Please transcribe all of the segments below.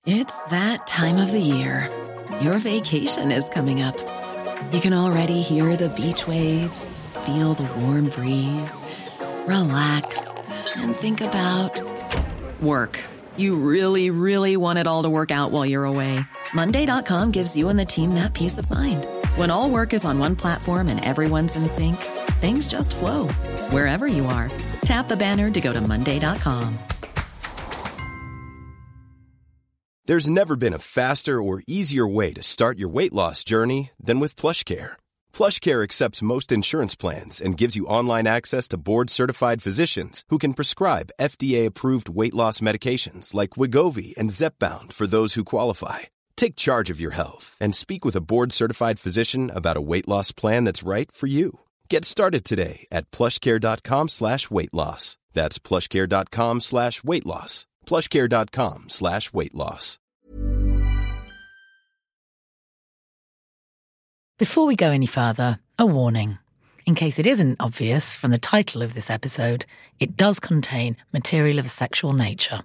It's that time of the year. Your vacation is coming up. You can already hear the beach waves, feel the warm breeze, relax, and think about work. You really, really want it all to work out while you're away. Monday.com gives you and the team that peace of mind. When all work is on one platform and everyone's in sync, things just flow. Wherever you are, tap the banner to go to Monday.com. There's never been a faster or easier way to start your weight loss journey than with PlushCare. PlushCare accepts most insurance plans and gives you online access to board-certified physicians who can prescribe FDA-approved weight loss medications like Wegovy and Zepbound for those who qualify. Take charge of your health and speak with a board-certified physician about a weight loss plan that's right for you. Get started today at plushcare.com/weight loss. That's plushcare.com/weight loss. plushcare.com/weight loss. Before we go any further, a warning. In case it isn't obvious from the title of this episode, it does contain material of a sexual nature.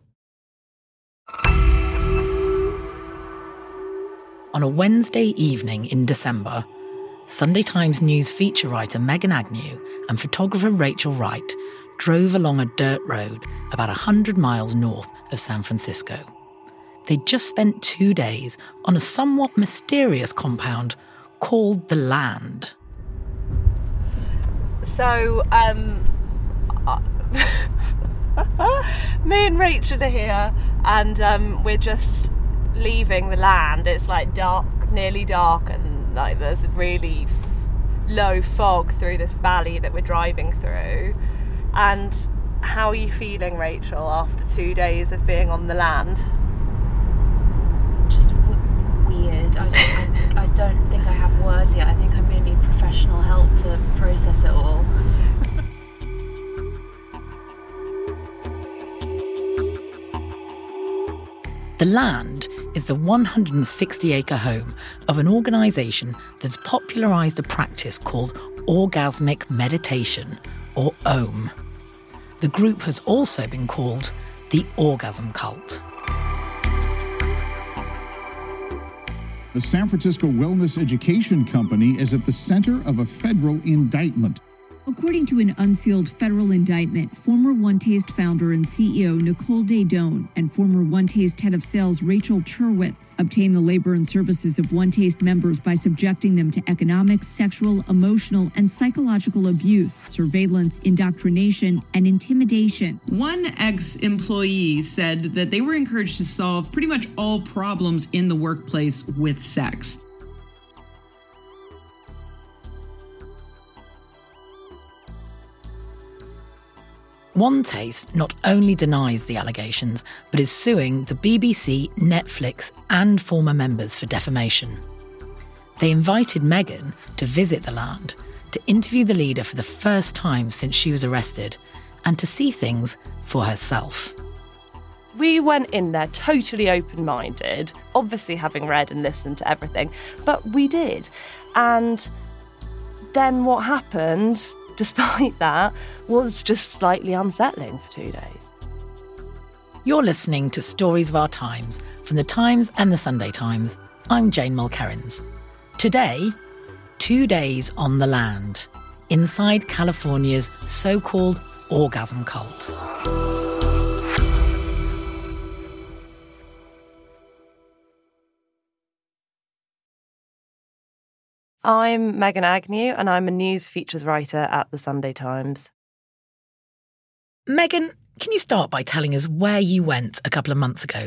On a Wednesday evening in December, Sunday Times News feature writer Megan Agnew and photographer Rachel Wright drove along a dirt road about 100 miles north of San Francisco. They'd just spent 2 days on a somewhat mysterious compound called The Land. So, me and Rachel are here, and we're just leaving The Land. It's like dark, nearly dark, and like there's a really low fog through this valley that we're driving through. And how are you feeling, Rachel, after 2 days of being on the land? Just weird. I don't think I have words yet. I think I'm going to need professional help to process it all. The Land is the 160-acre home of an organisation that's popularised a practice called orgasmic meditation, or OM. The group has also been called the Orgasm Cult. The San Francisco Wellness Education Company is at the center of a federal indictment. According to an unsealed federal indictment, former One Taste founder and CEO Nicole Daedone and former One Taste head of sales Rachel Cherwitz obtained the labor and services of One Taste members by subjecting them to economic, sexual, emotional, and psychological abuse, surveillance, indoctrination, and intimidation. One ex-employee said that they were encouraged to solve pretty much all problems in the workplace with sex. One Taste not only denies the allegations, but is suing the BBC, Netflix, and former members for defamation. They invited Megan to visit The Land, to interview the leader for the first time since she was arrested, and to see things for herself. We went in there totally open-minded, obviously having read and listened to everything, but we did. And then what happened, despite that, was just slightly unsettling for 2 days. You're listening to Stories of Our Times from The Times and The Sunday Times. I'm Jane Mulkerrins. Today, 2 days on the land, inside California's so-called orgasm cult. I'm Megan Agnew, and I'm a news features writer at The Sunday Times. Megan, can you start by telling us where you went a couple of months ago?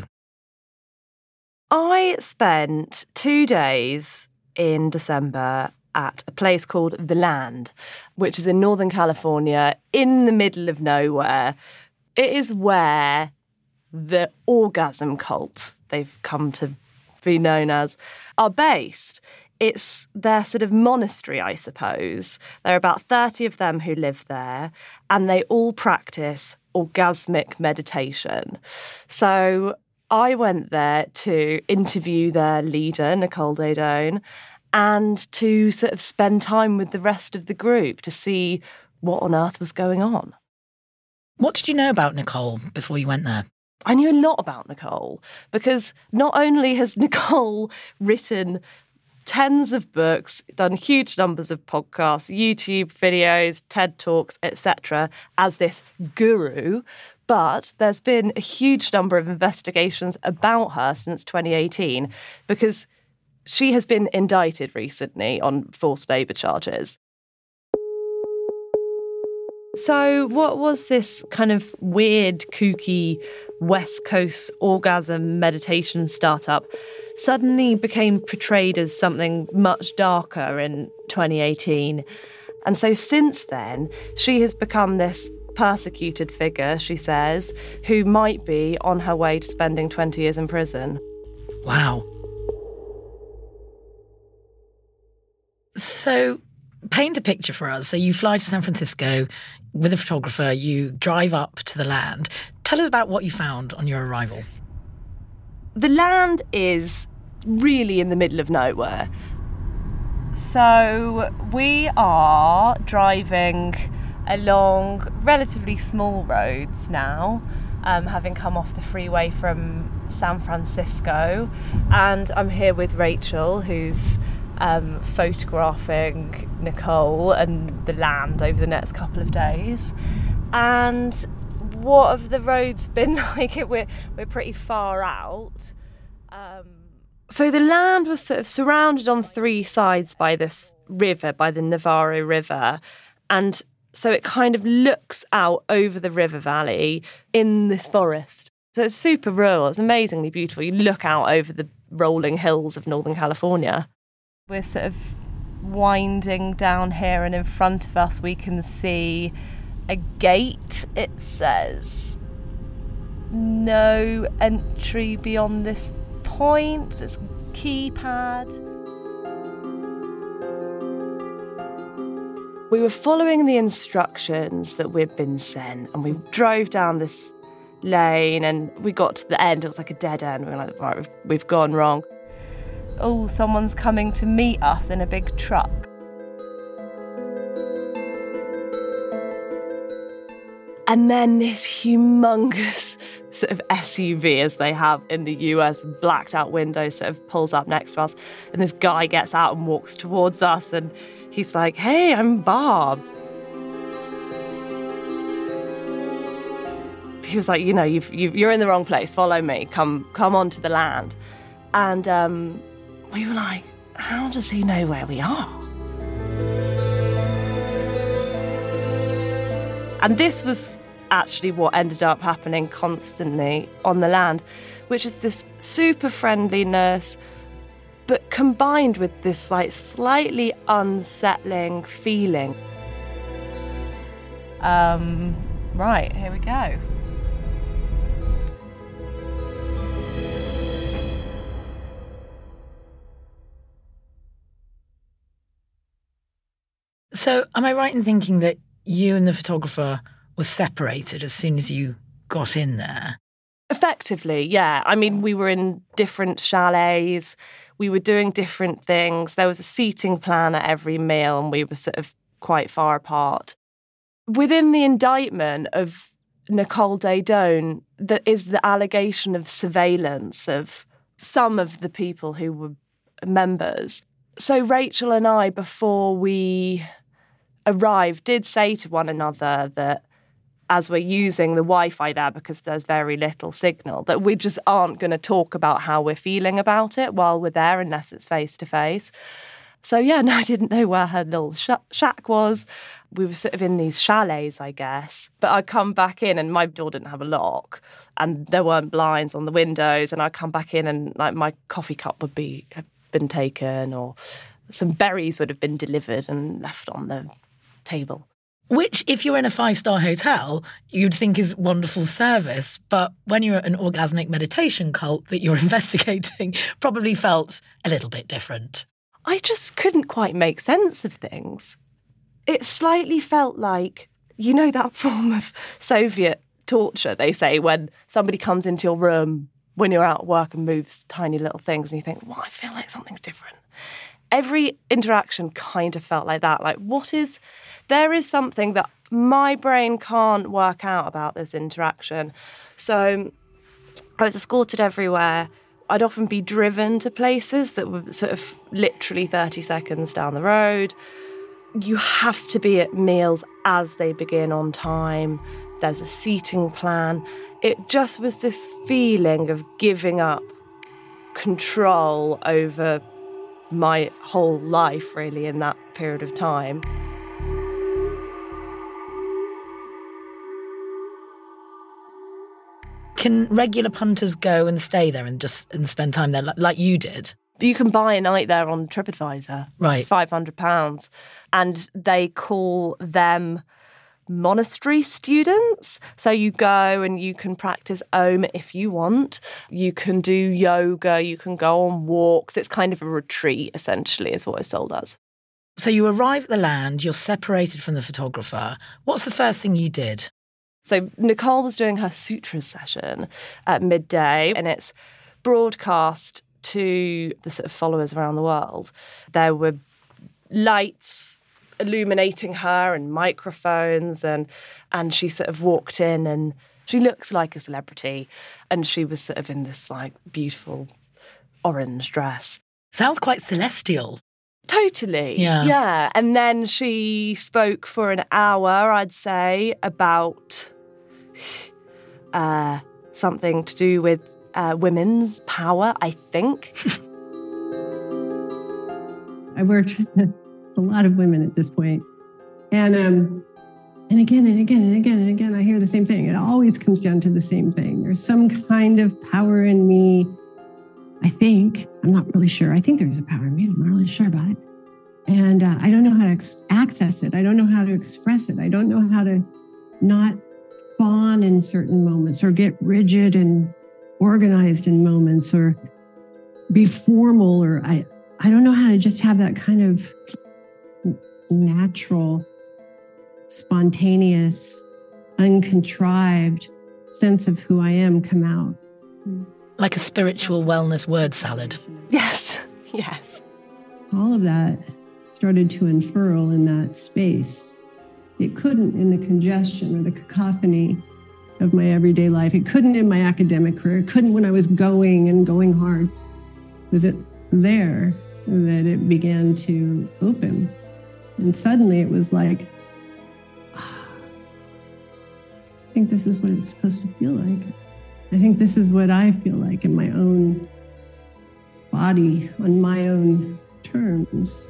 I spent 2 days in December at a place called The Land, which is in Northern California, in the middle of nowhere. It is where the orgasm cult, they've come to be known as, are based. It's their sort of monastery, I suppose. There are about 30 of them who live there, and they all practice orgasmic meditation. So I went there to interview their leader, Nicole Daedone, and to sort of spend time with the rest of the group to see what on earth was going on. What did you know about Nicole before you went there? I knew a lot about Nicole because not only has Nicole written tens of books, done huge numbers of podcasts, YouTube videos, TED Talks, etc., as this guru, but there's been a huge number of investigations about her since 2018 because she has been indicted recently on forced labour charges. So what was this kind of weird, kooky West Coast orgasm meditation startup suddenly became portrayed as something much darker in 2018? And so since then, she has become this persecuted figure, she says, who might be on her way to spending 20 years in prison. Wow. So paint a picture for us. So you fly to San Francisco with a photographer, you drive up to the land. Tell us about what you found on your arrival. The land is really in the middle of nowhere. So we are driving along relatively small roads now, having come off the freeway from San Francisco. And I'm here with Rachel, who's photographing Nicole and the land over the next couple of days. And what have the roads been like? We're pretty far out. So the land was sort of surrounded on three sides by this river, by the Navarro River. And so it kind of looks out over the river valley in this forest. So it's super rural. It's amazingly beautiful. You look out over the rolling hills of Northern California. We're sort of winding down here, and in front of us we can see a gate. It says no entry beyond this point. It's a keypad. We were following the instructions that we'd been sent, and we drove down this lane, and we got to the end. It was like a dead end. We were like, right, we've gone wrong. Oh, someone's coming to meet us in a big truck. And then this humongous sort of SUV, as they have in the US, blacked out windows, sort of pulls up next to us. And this guy gets out and walks towards us, and he's like, "Hey, I'm Bob." He was like, "You know, you're in the wrong place. Follow me. Come onto the land." And we were like, "How does he know where we are?" And this was actually what ended up happening constantly on the land, which is this super friendly nurse, but combined with this like slightly unsettling feeling. Right, here we go. So am I right in thinking that you and the photographer were separated as soon as you got in there? Effectively, yeah. I mean, we were in different chalets. We were doing different things. There was a seating plan at every meal, and we were sort of quite far apart. Within the indictment of Nicole Daedone, that is the allegation of surveillance of some of the people who were members. So Rachel and I, before we arrived, did say to one another that as we're using the Wi-Fi there, because there's very little signal, that we just aren't going to talk about how we're feeling about it while we're there unless it's face-to-face. So, yeah, no, I didn't know where her little shack was. We were sort of in these chalets, I guess. But I'd come back in and my door didn't have a lock and there weren't blinds on the windows, and I'd come back in and like my coffee cup would have been taken, or some berries would have been delivered and left on the table. Which, if you're in a 5-star hotel, you'd think is wonderful service. But when you're at an orgasmic meditation cult that you're investigating, probably felt a little bit different. I just couldn't quite make sense of things. It slightly felt like, you know, that form of Soviet torture, they say, when somebody comes into your room when you're out at work and moves tiny little things and you think, well, I feel like something's different. Every interaction kind of felt like that. Like, there is something that my brain can't work out about this interaction. So I was escorted everywhere. I'd often be driven to places that were sort of literally 30 seconds down the road. You have to be at meals as they begin on time. There's a seating plan. It just was this feeling of giving up control over my whole life, really, in that period of time. Can regular punters go and stay there and spend time there like you did? You can buy a night there on TripAdvisor. Right. It's £500. And they call them monastery students. So you go and you can practice Om if you want. You can do yoga. You can go on walks. It's kind of a retreat, essentially, is what it's sold as. So you arrive at the land. You're separated from the photographer. What's the first thing you did? So Nicole was doing her sutras session at midday, and it's broadcast to the sort of followers around the world. There were lights illuminating her and microphones, and she sort of walked in, and she looks like a celebrity, and she was sort of in this like beautiful orange dress. Sounds quite celestial. Totally. Yeah. And then she spoke for an hour, I'd say, about something to do with women's power, I think. I worked with a lot of women at this point. And again and again and again and again, I hear the same thing. It always comes down to the same thing. There's some kind of power in me, I think. I'm not really sure. I think there's a power in me. I'm not really sure about it. And I don't know how to access it. I don't know how to express it. I don't know how to not fawn in certain moments or get rigid and organized in moments or be formal, or I don't know how to just have that kind of natural, spontaneous, uncontrived sense of who I am come out. Like a spiritual wellness word salad. Yes. All of that started to unfurl in that space. It couldn't in the congestion or the cacophony of my everyday life. It couldn't in my academic career. It couldn't when I was going hard. Was it there that it began to open? And suddenly it was like, I think this is what it's supposed to feel like. I think this is what I feel like in my own body, on my own terms.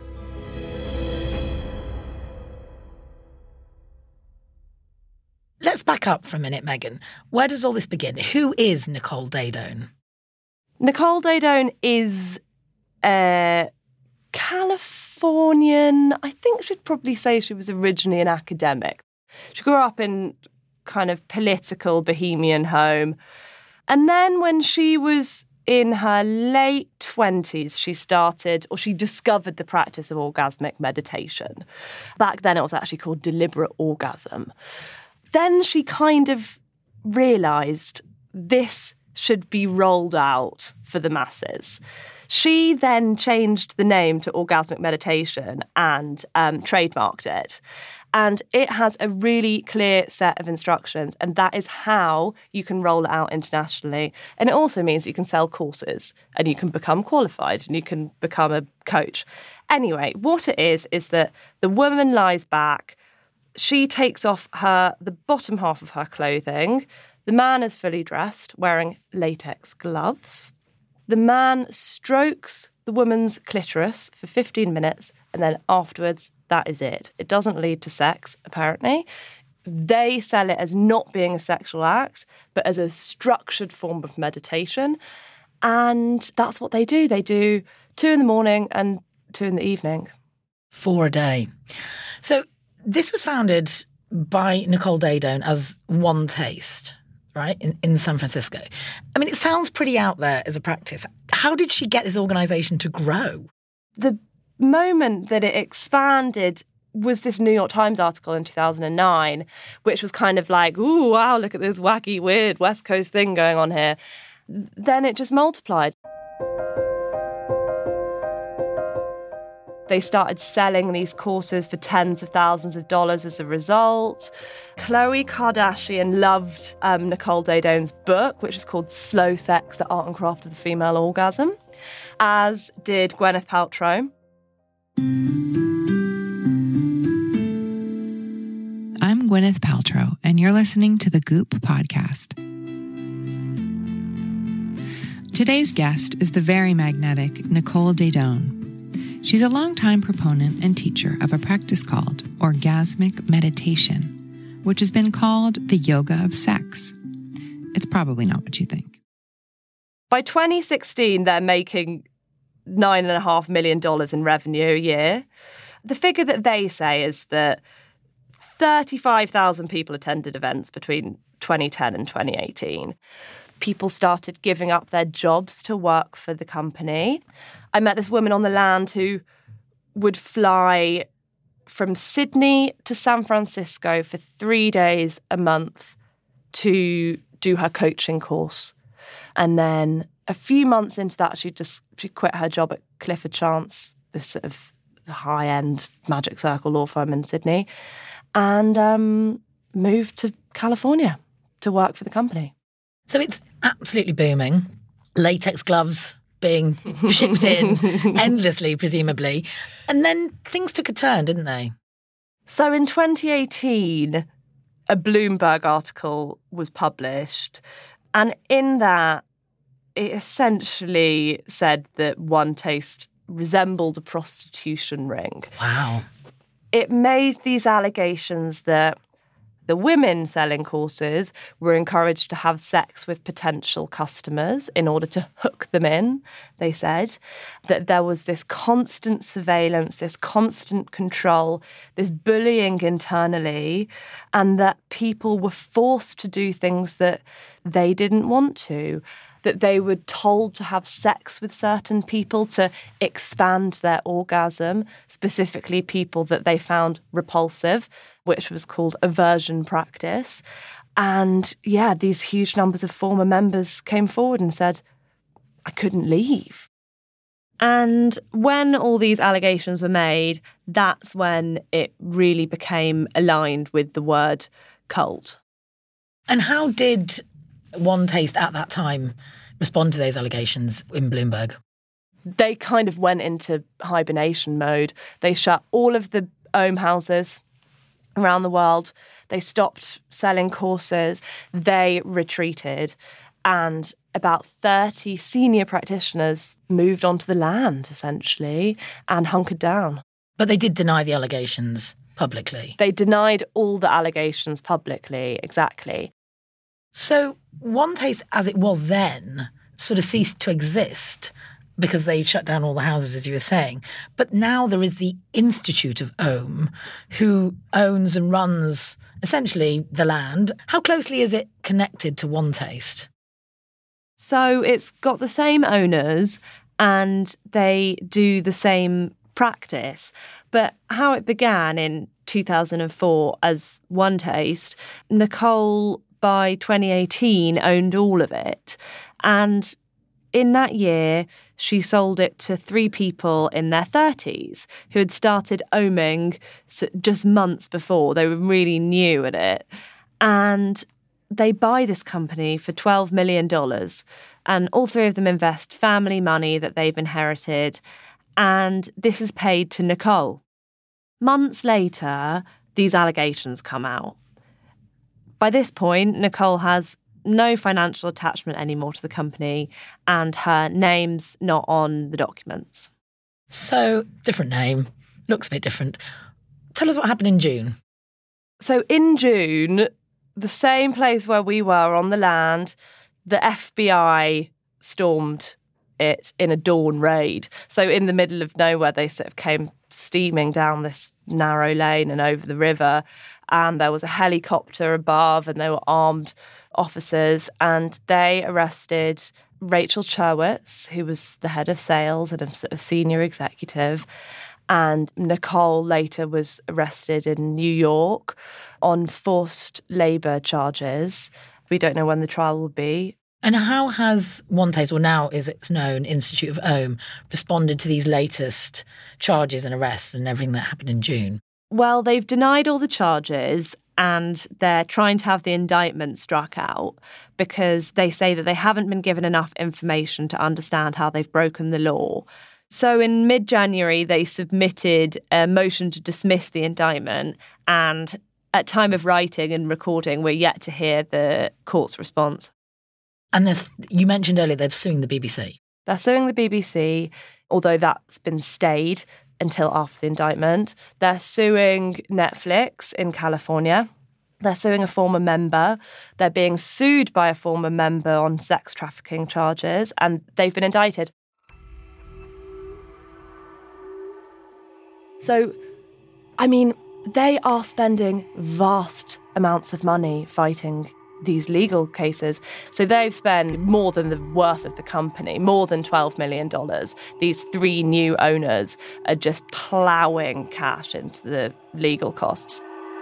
Let's back up for a minute, Megan. Where does all this begin? Who is Nicole Daedone? Nicole Daedone is a Californian. I think she'd probably say she was originally an academic. She grew up in kind of political bohemian home. And then when she was in her late 20s, she discovered the practice of orgasmic meditation. Back then it was actually called deliberate orgasm. Then she kind of realised this should be rolled out for the masses. She then changed the name to orgasmic meditation and trademarked it. And it has a really clear set of instructions, and that is how you can roll it out internationally. And it also means that you can sell courses and you can become qualified and you can become a coach. Anyway, what it is that the woman lies back, she takes off the bottom half of her clothing. The man is fully dressed, wearing latex gloves. The man strokes the woman's clitoris for 15 minutes, and then afterwards, that is it. It doesn't lead to sex, apparently. They sell it as not being a sexual act, but as a structured form of meditation. And that's what they do. They do 2 in the morning and 2 in the evening. 4 a day. So this was founded by Nicole Daedone as One Taste, right, in San Francisco. I mean, it sounds pretty out there as a practice. How did she get this organisation to grow? The moment that it expanded was this New York Times article in 2009, which was kind of like, ooh, wow, look at this wacky, weird West Coast thing going on here. Then it just multiplied. They started selling these courses for tens of thousands of dollars as a result. Khloe Kardashian loved Nicole Daedon's book, which is called Slow Sex, The Art and Craft of the Female Orgasm, as did Gwyneth Paltrow. I'm Gwyneth Paltrow, and you're listening to the Goop podcast. Today's guest is the very magnetic Nicole Daedon. She's a longtime proponent and teacher of a practice called orgasmic meditation, which has been called the yoga of sex. It's probably not what you think. By 2016, they're making $9.5 million in revenue a year. The figure that they say is that 35,000 people attended events between 2010 and 2018. People started giving up their jobs to work for the company. I met this woman on the land who would fly from Sydney to San Francisco for 3 days a month to do her coaching course. And then a few months into that, she quit her job at Clifford Chance, this sort of high-end Magic Circle law firm in Sydney, and moved to California to work for the company. So it's absolutely booming. Latex gloves being shipped in endlessly, presumably. And then things took a turn, didn't they? So in 2018, a Bloomberg article was published. And in that, it essentially said that One Taste resembled a prostitution ring. Wow. It made these allegations that the women selling courses were encouraged to have sex with potential customers in order to hook them in, they said. That there was this constant surveillance, this constant control, this bullying internally, and that people were forced to do things that they didn't want to. That they were told to have sex with certain people to expand their orgasm, specifically people that they found repulsive, which was called aversion practice. And yeah, these huge numbers of former members came forward and said, I couldn't leave. And when all these allegations were made, that's when it really became aligned with the word cult. And how did One Taste at that time respond to those allegations in Bloomberg? They kind of went into hibernation mode. They shut all of the OM houses around the world. They stopped selling courses. They retreated. And about 30 senior practitioners moved onto the land, essentially, and hunkered down. But they did deny the allegations publicly. They denied all the allegations publicly, exactly. So One Taste, as it was then, sort of ceased to exist because they shut down all the houses, as you were saying. But now there is the Institute of OM, who owns and runs, essentially, the land. How closely is it connected to One Taste? So it's got the same owners and they do the same practice. But how it began in 2004 as One Taste, Nicole, by 2018, owned all of it. And in that year, she sold it to 3 people in their 30s who had started oming just months before. They were really new at it. And they buy this company for $12 million. And all 3 of them invest family money that they've inherited. And this is paid to Nicole. Months later, these allegations come out. By this point, Nicole has no financial attachment anymore to the company and her name's not on the documents. So, different name, looks a bit different. Tell us what happened in June. So in June, the same place where we were on the land, the FBI stormed it in a dawn raid. So in the middle of nowhere, they sort of came steaming down this narrow lane and over the river. And there was a helicopter above and there were armed officers. And they arrested Rachel Cherwitz, who was the head of sales and a sort of senior executive. And Nicole later was arrested in New York on forced labour charges. We don't know when the trial will be. And how has One Taste, or now as it's known, Institute of Ohm, responded to these latest charges and arrests and everything that happened in June? Well, they've denied all the charges and they're trying to have the indictment struck out because they say that they haven't been given enough information to understand how they've broken the law. So in mid-January, they submitted a motion to dismiss the indictment, and at time of writing and recording, we're yet to hear the court's response. And you mentioned earlier they're suing the BBC. They're suing the BBC, although that's been stayed until after the indictment. They're suing Netflix in California. They're suing a former member. They're being sued by a former member on sex trafficking charges, and they've been indicted. So, I mean, they are spending vast amounts of money fighting these legal cases. So they've spent more than the worth of the company, more than $12 million. These 3 new owners are just ploughing cash into the legal costs.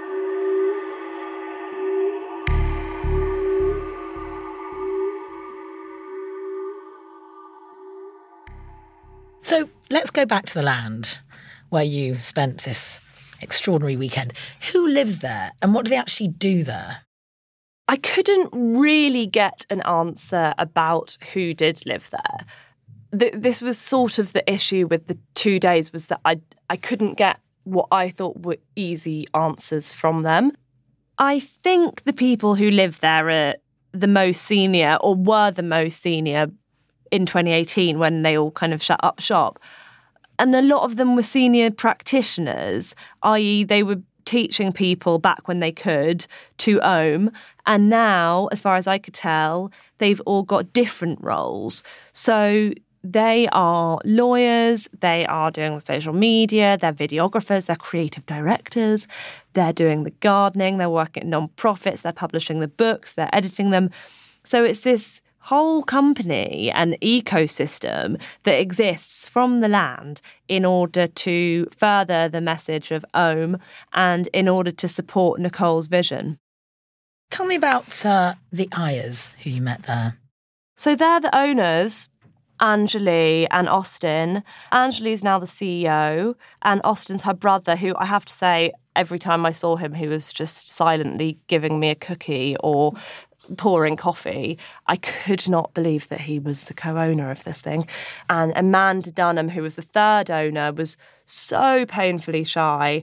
So let's go back to the land where you spent this extraordinary weekend. Who lives there and what do they actually do there? I couldn't really get an answer about who did live there. This was sort of the issue with the 2 days, was that I couldn't get what I thought were easy answers from them. I think the people who live there are the most senior, or were the most senior in 2018 when they all kind of shut up shop. And a lot of them were senior practitioners, i.e. they were teaching people back when they could to Ohm. And now, as far as I could tell, they've all got different roles. So they are lawyers, they are doing the social media, they're videographers, they're creative directors, they're doing the gardening, they're working at non-profits, they're publishing the books, they're editing them. So it's this whole company and ecosystem that exists from the land in order to further the message of Ohm and in order to support Nicole's vision. Tell me about the Ayers who you met there. So they're the owners, Anjali and Austin. Anjali's now the CEO, and Austin's her brother, who I have to say, every time I saw him, he was just silently giving me a cookie or pouring coffee. I could not believe that he was the co-owner of this thing. And Amanda Dunham, who was the third owner, was so painfully shy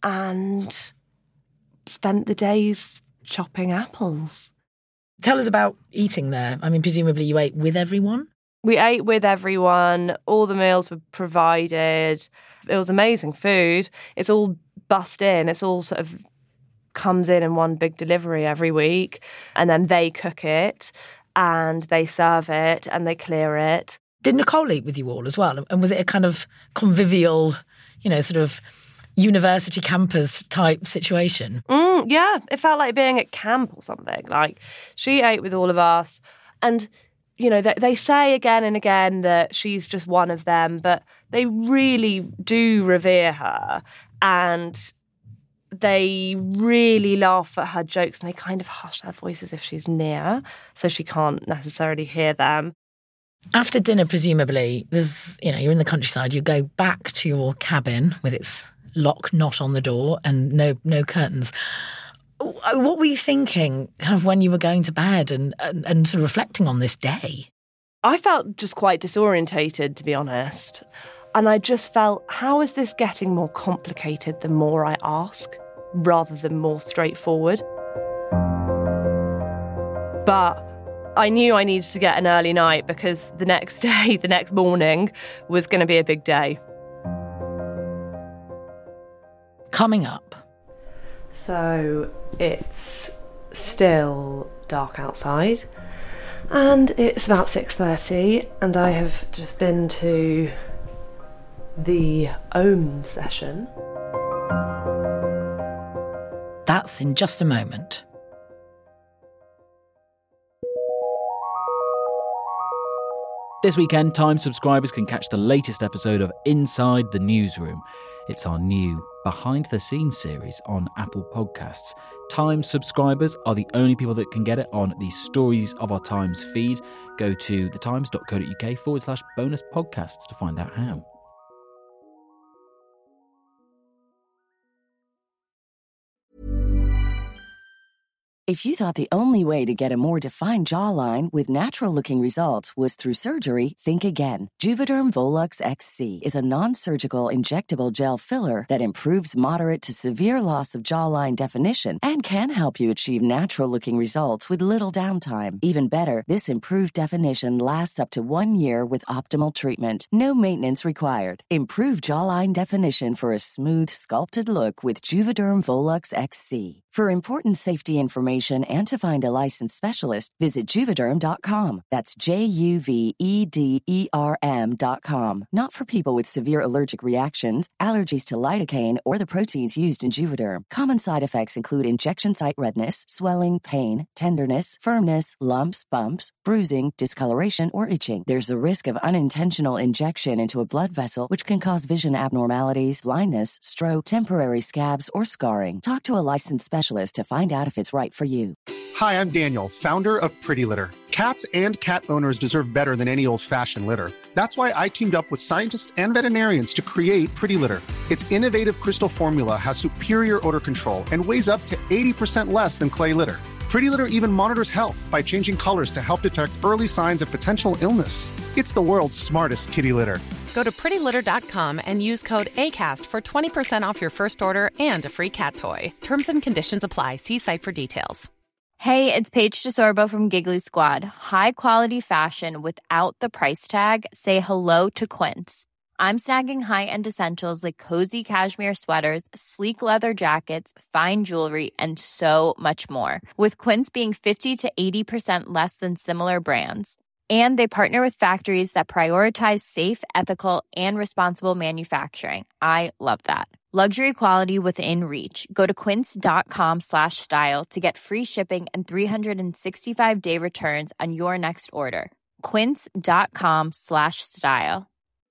and spent the days chopping apples. Tell us about eating there. I mean, presumably you ate with everyone? We ate with everyone. All the meals were provided. It was amazing food. It's all bussed in. It's all sort of comes in one big delivery every week, and then they cook it and they serve it and they clear it. Did Nicole eat with you all as well? And was it a kind of convivial, sort of university campus type situation? Yeah, it felt like being at camp or something. Like, she ate with all of us, and they say again and again that she's just one of them, but they really do revere her, and they really laugh at her jokes, and they kind of hush their voices if she's near, so she can't necessarily hear them. After dinner, presumably, there's, you're in the countryside, you go back to your cabin with its lock not on the door and no curtains. What were you thinking kind of when you were going to bed and sort of reflecting on this day? I felt just quite disorientated, to be honest. And I just felt, how is this getting more complicated the more I ask, rather than more straightforward? But I knew I needed to get an early night because the next day, the next morning, was going to be a big day. Coming up. So it's still dark outside, and it's about 6:30, and I have just been to the Ohm session. That's in just a moment. This weekend, Times subscribers can catch the latest episode of Inside the Newsroom. It's our new Behind the Scenes series on Apple Podcasts. Times subscribers are the only people that can get it on the Stories of Our Times feed. Go to thetimes.co.uk/bonus podcasts to find out how. If you thought the only way to get a more defined jawline with natural-looking results was through surgery, think again. Juvederm Volux XC is a non-surgical injectable gel filler that improves moderate to severe loss of jawline definition and can help you achieve natural-looking results with little downtime. Even better, this improved definition lasts up to 1 year with optimal treatment. No maintenance required. Improve jawline definition for a smooth, sculpted look with Juvederm Volux XC. For important safety information and to find a licensed specialist, visit Juvederm.com. That's JUVEDERM.com. Not for people with severe allergic reactions, allergies to lidocaine, or the proteins used in Juvederm. Common side effects include injection site redness, swelling, pain, tenderness, firmness, lumps, bumps, bruising, discoloration, or itching. There's a risk of unintentional injection into a blood vessel, which can cause vision abnormalities, blindness, stroke, temporary scabs, or scarring. Talk to a licensed specialist to find out if it's right for you. Hi, I'm Daniel, founder of Pretty Litter. Cats and cat owners deserve better than any old-fashioned litter. That's why I teamed up with scientists and veterinarians to create Pretty Litter. Its innovative crystal formula has superior odor control and weighs up to 80% less than clay litter. Pretty Litter even monitors health by changing colors to help detect early signs of potential illness. It's the world's smartest kitty litter. Go to prettylitter.com and use code ACAST for 20% off your first order and a free cat toy. Terms and conditions apply. See site for details. Hey, it's Paige DeSorbo from Giggly Squad. High quality fashion without the price tag. Say hello to Quince. I'm snagging high-end essentials like cozy cashmere sweaters, sleek leather jackets, fine jewelry, and so much more. With Quince being 50 to 80% less than similar brands. And they partner with factories that prioritize safe, ethical, and responsible manufacturing. I love that. Luxury quality within reach. Go to quince.com/style to get free shipping and 365-day returns on your next order. Quince.com/style.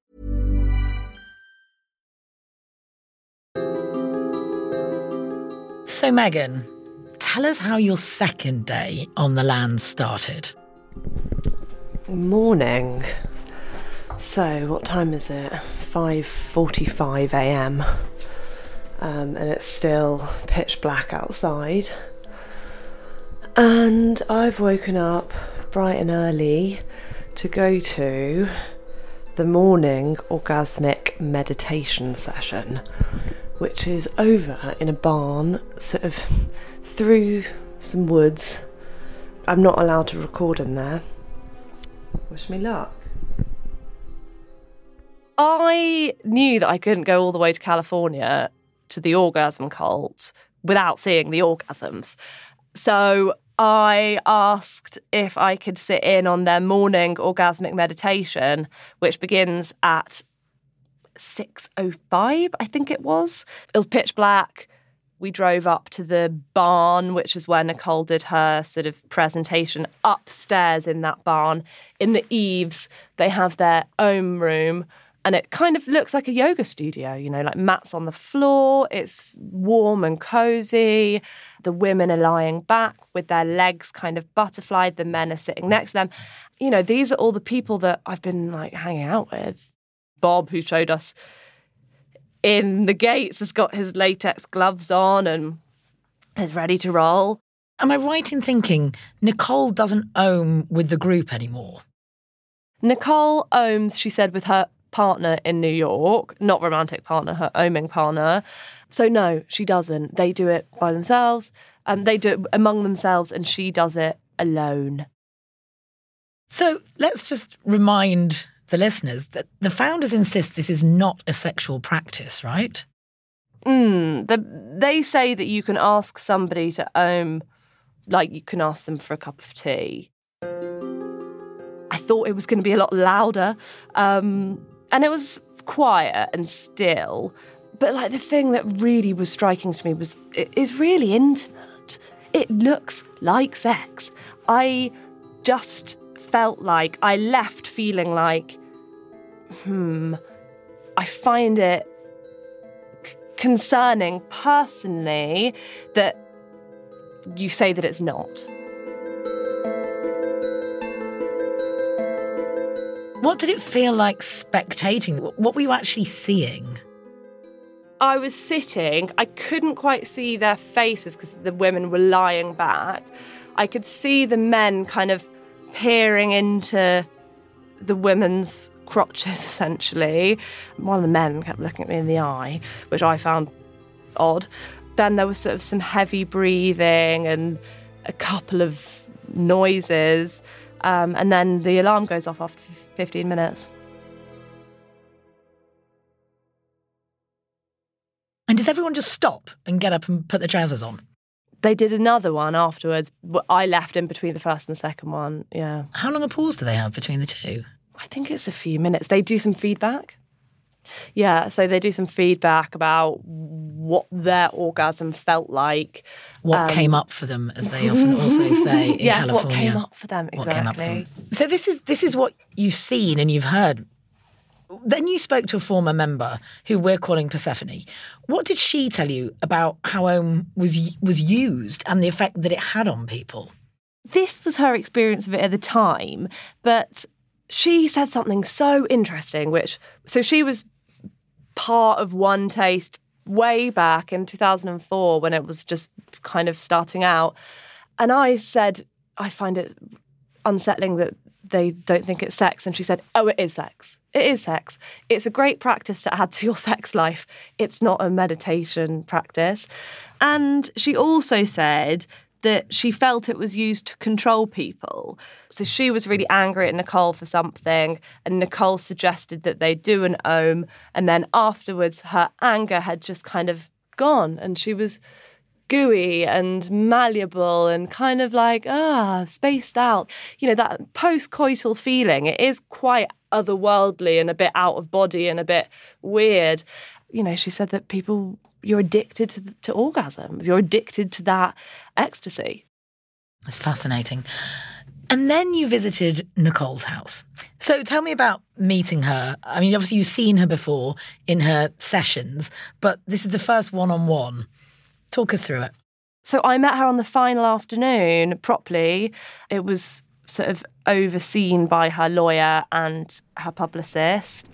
So, Megan, tell us how your second day on the land started. Morning. So, what time is it? 5:45 a.m. And it's still pitch black outside. And I've woken up bright and early to go to the morning orgasmic meditation session, which is over in a barn, sort of through some woods. I'm not allowed to record in there. Wish me luck. I knew that I couldn't go all the way to California to the orgasm cult without seeing the orgasms. So I asked if I could sit in on their morning orgasmic meditation, which begins at 6:05, I think it was. It was pitch black. We drove up to the barn, which is where Nicole did her sort of presentation. Upstairs in that barn, in the eaves, they have their own room. And it kind of looks like a yoga studio, you know, like mats on the floor. It's warm and cozy. The women are lying back with their legs kind of butterflied. The men are sitting next to them. You know, these are all the people that I've been like hanging out with. Bob, who showed us in the gates, has got his latex gloves on and is ready to roll. Am I right in thinking Nicole doesn't ohm with the group anymore? Nicole ohms, she said, with her partner in New York, not romantic partner, her ohming partner. So no, she doesn't. They do it by themselves. They do it among themselves and she does it alone. So let's just remind the listeners that the founders insist this is not a sexual practice, right? They say that you can ask somebody to ohm, like you can ask them for a cup of tea. I thought it was going to be a lot louder. And it was quiet and still. But like the thing that really was striking to me was it is really intimate. It looks like sex. I just felt like I left feeling like, I find it concerning personally that you say that it's not. What did it feel like spectating? What were you actually seeing? I was sitting, I couldn't quite see their faces because the women were lying back. I could see the men kind of peering into the women's crotches, essentially. One of the men kept looking at me in the eye, which I found odd. Then there was sort of some heavy breathing and a couple of noises, and then the alarm goes off after 15 minutes. And does everyone just stop and get up and put their trousers on? They did another one afterwards. I left in between the first and the second one, yeah. How long a pause do they have between the two? I think it's a few minutes. They do some feedback. Yeah, so they do some feedback about what their orgasm felt like. What came up for them, as they often also say in yes, California. What came up for them, exactly. So this is what you've seen and you've heard. Then you spoke to a former member who we're calling Persephone. What did she tell you about how OM was used and the effect that it had on people? This was her experience of it at the time, but she said something so interesting, so she was part of One Taste way back in 2004 when it was just kind of starting out. And I said, I find it unsettling that they don't think it's sex. And she said, oh, it is sex. It is sex. It's a great practice to add to your sex life. It's not a meditation practice. And she also said that she felt it was used to control people. So she was really angry at Nicole for something, and Nicole suggested that they do an OM, and then afterwards her anger had just kind of gone, and she was gooey and malleable and kind of like, spaced out. You know, that post-coital feeling, it is quite otherworldly and a bit out of body and a bit weird. You know, she said that you're addicted to orgasms. You're addicted to that ecstasy. That's fascinating. And then you visited Nicole's house. So tell me about meeting her. I mean, obviously you've seen her before in her sessions, but this is the first one-on-one. Talk us through it. So I met her on the final afternoon properly. It was sort of overseen by her lawyer and her publicist.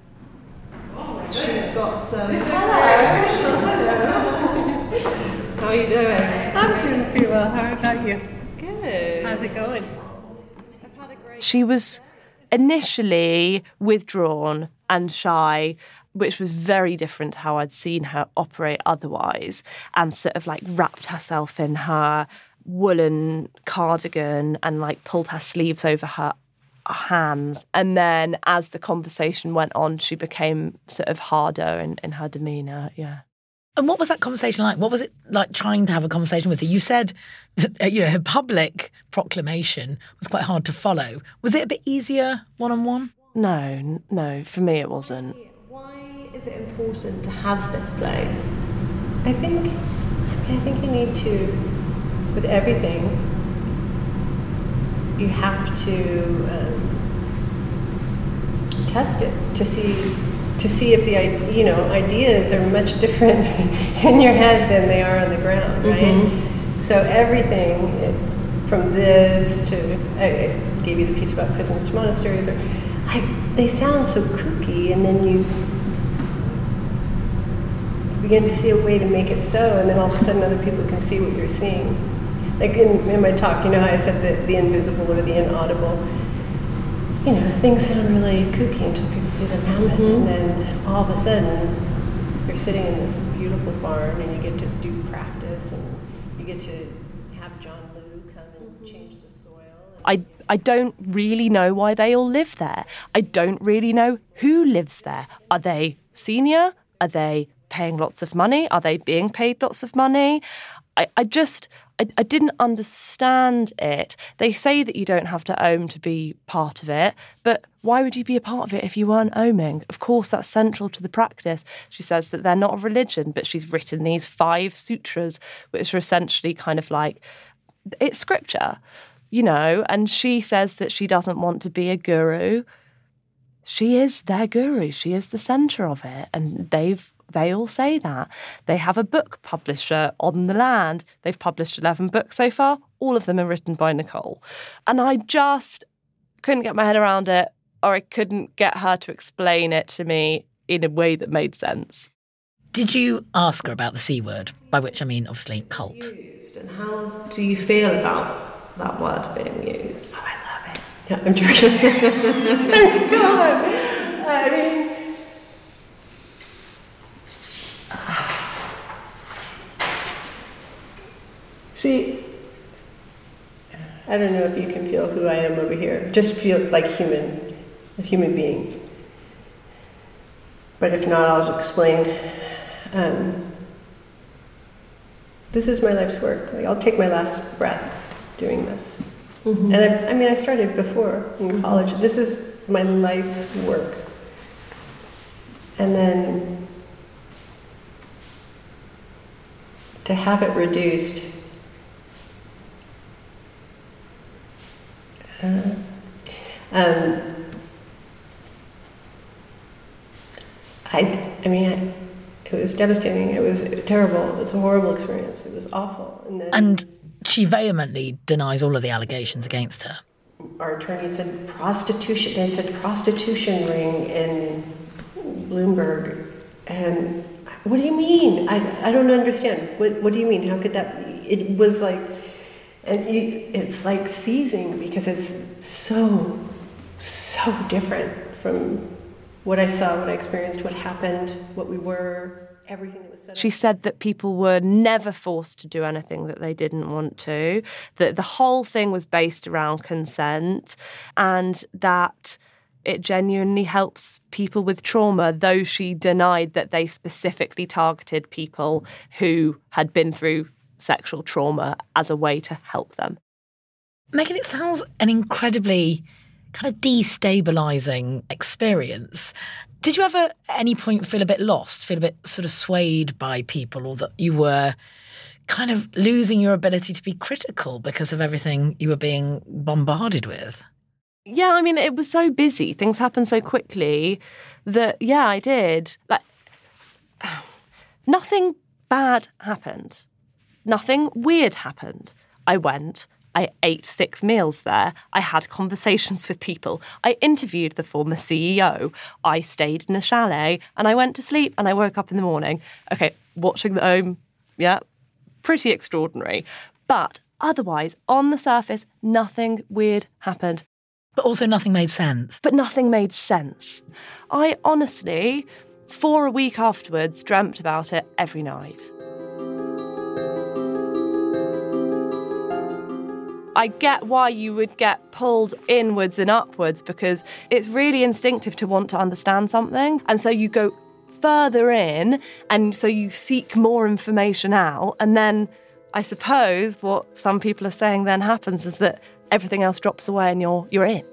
She's got some... Hello. How are you doing? I'm doing pretty well. How about you? Good. How's it going? She was initially withdrawn and shy, which was very different to how I'd seen her operate otherwise, and sort of like wrapped herself in her woolen cardigan and like pulled her sleeves over her hands. And then as the conversation went on, she became sort of harder in her demeanour, yeah. And what was that conversation like? What was it like trying to have a conversation with her? You said that, her public proclamation was quite hard to follow. Was it a bit easier one-on-one? No, for me it wasn't. Why is it important to have this place? I think you need to, with everything, you have to test it to see if the ideas are much different in your head than they are on the ground, right? Mm-hmm. So everything from this to I gave you the piece about prisons to monasteries, they sound so kooky, and then you begin to see a way to make it so, and then all of a sudden other people can see what you're seeing. Like in my talk, how I said that the invisible or the inaudible, things sound really kooky until people see them happen. Mm-hmm. And then all of a sudden, you're sitting in this beautiful barn and you get to do practice and you get to have John Liu come and change the soil. I don't really know why they all live there. I don't really know who lives there. Are they senior? Are they paying lots of money? Are they being paid lots of money? I didn't understand it. They say that you don't have to OM to be part of it, but why would you be a part of it if you weren't OMing? Of course, that's central to the practice. She says that they're not a religion, but she's written these 5 sutras, which are essentially kind of like, it's scripture, and she says that she doesn't want to be a guru. She is their guru. She is the centre of it, and they've They all say that. They have a book publisher on the land. They've published 11 books so far. All of them are written by Nicole. And I just couldn't get my head around it, or I couldn't get her to explain it to me in a way that made sense. Did you ask her about the C word, by which I mean, obviously, cult? And how do you feel about that word being used? Oh, I love it. Yeah, I'm joking. Oh, God. I mean... See, I don't know if you can feel who I am over here. Just feel like a human being. But if not, I'll explain. This is my life's work. Like, I'll take my last breath doing this. Mm-hmm. And I started before in college. This is my life's work. And then to have it reduced, it was devastating. It was terrible. It was a horrible experience. It was awful. And she vehemently denies all of the allegations against her. Our attorney said prostitution. They said prostitution ring in Bloomberg. And what do you mean? I don't understand. What do you mean? How could that be? It was like, it's like seizing because it's so different from what I saw, what I experienced, what happened, what we were, everything that was said. She said that people were never forced to do anything that they didn't want to, that the whole thing was based around consent, and that it genuinely helps people with trauma, though she denied that they specifically targeted people who had been through sexual trauma as a way to help them. Megan, it sounds an incredibly kind of destabilising experience. Did you ever at any point feel a bit lost, feel a bit sort of swayed by people, or that you were kind of losing your ability to be critical because of everything you were being bombarded with? Yeah, I mean, it was so busy. Things happened so quickly that, yeah, I did. Like, nothing bad happened. Nothing weird happened. I went. I ate 6 meals there. I had conversations with people. I interviewed the former CEO. I stayed in a chalet and I went to sleep and I woke up in the morning. Okay, watching the home, yeah, pretty extraordinary. But otherwise, on the surface, nothing weird happened. But also nothing made sense. But nothing made sense. I honestly, for a week afterwards, dreamt about it every night. I get why you would get pulled inwards and upwards, because it's really instinctive to want to understand something. And so you go further in, and so you seek more information out. And then I suppose what some people are saying then happens is that everything else drops away and you're in.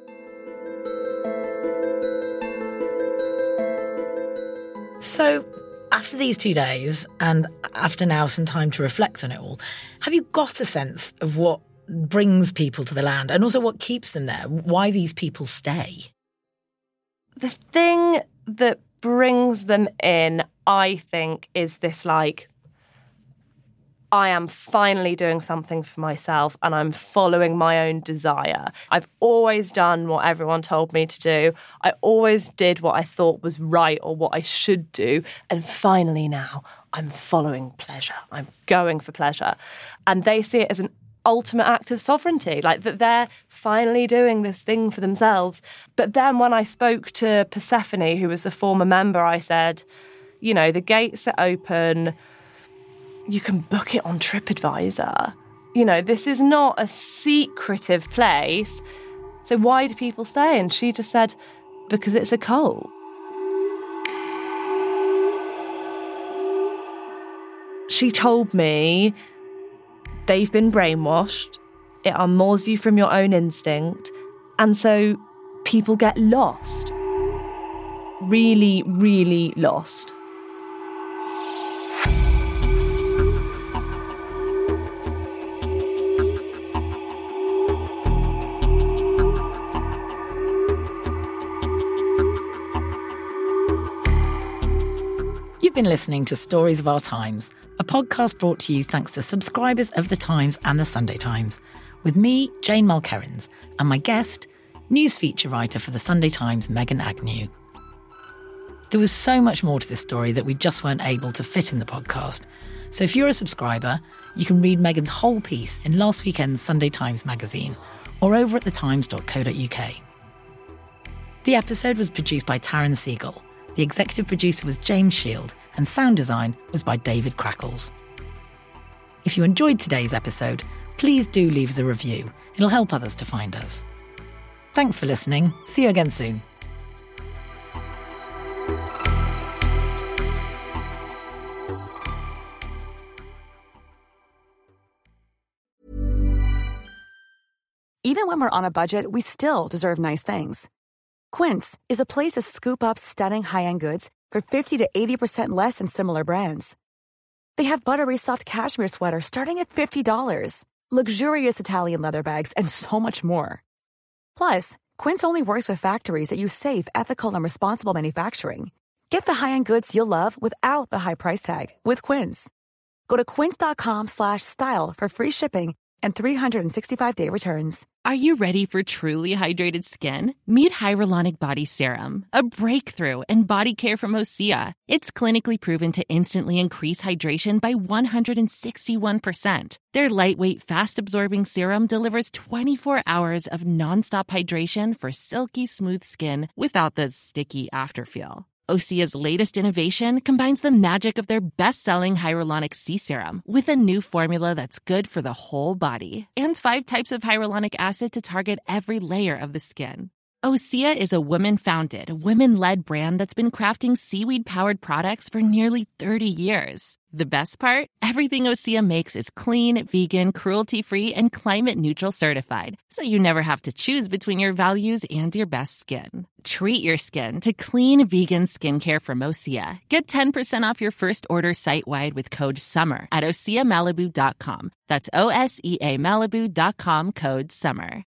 So after these 2 days, and after now some time to reflect on it all, have you got a sense of what brings people to the land, and also what keeps them there, why these people stay? The thing that brings them in, I think, is this, like, I am finally doing something for myself and I'm following my own desire. I've always done what everyone told me to do. I always did what I thought was right or what I should do. And finally now, I'm following pleasure. I'm going for pleasure. And they see it as an ultimate act of sovereignty, like that they're finally doing this thing for themselves. But then when I spoke to Persephone, who was the former member, I said, you know, the gates are open. You can book it on TripAdvisor. You know, this is not a secretive place. So why do people stay? And she just said, because it's a cult. She told me they've been brainwashed. It unmoors you from your own instinct. And so people get lost. Really, really lost. You've been listening to Stories of Our Times, a podcast brought to you thanks to subscribers of The Times and The Sunday Times, with me, Jane Mulkerrins, and my guest, news feature writer for The Sunday Times, Megan Agnew. There was so much more to this story that we just weren't able to fit in the podcast. So if you're a subscriber, you can read Megan's whole piece in last weekend's Sunday Times magazine or over at thetimes.co.uk. The episode was produced by Taryn Siegel. The executive producer was James Shield, and sound design was by David Crackles. If you enjoyed today's episode, please do leave us a review. It'll help others to find us. Thanks for listening. See you again soon. Even when we're on a budget, we still deserve nice things. Quince is a place to scoop up stunning high-end goods for 50 to 80% less than similar brands. They have buttery soft cashmere sweaters starting at $50, luxurious Italian leather bags, and so much more. Plus, Quince only works with factories that use safe, ethical, and responsible manufacturing. Get the high-end goods you'll love without the high price tag with Quince. Go to quince.com/style for free shipping and 365-day returns. Are you ready for truly hydrated skin? Meet Hyaluronic Body Serum, a breakthrough in body care from Osea. It's clinically proven to instantly increase hydration by 161%. Their lightweight, fast-absorbing serum delivers 24 hours of nonstop hydration for silky smooth skin without the sticky afterfeel. Osea's latest innovation combines the magic of their best-selling Hyaluronic Sea Serum with a new formula that's good for the whole body and 5 types of hyaluronic acid to target every layer of the skin. Osea is a women-founded, women-led brand that's been crafting seaweed-powered products for nearly 30 years. The best part? Everything Osea makes is clean, vegan, cruelty-free, and climate-neutral certified, so you never have to choose between your values and your best skin. Treat your skin to clean, vegan skincare from Osea. Get 10% off your first order site-wide with code SUMMER at OseaMalibu.com. That's OSEA Malibu.com, code SUMMER.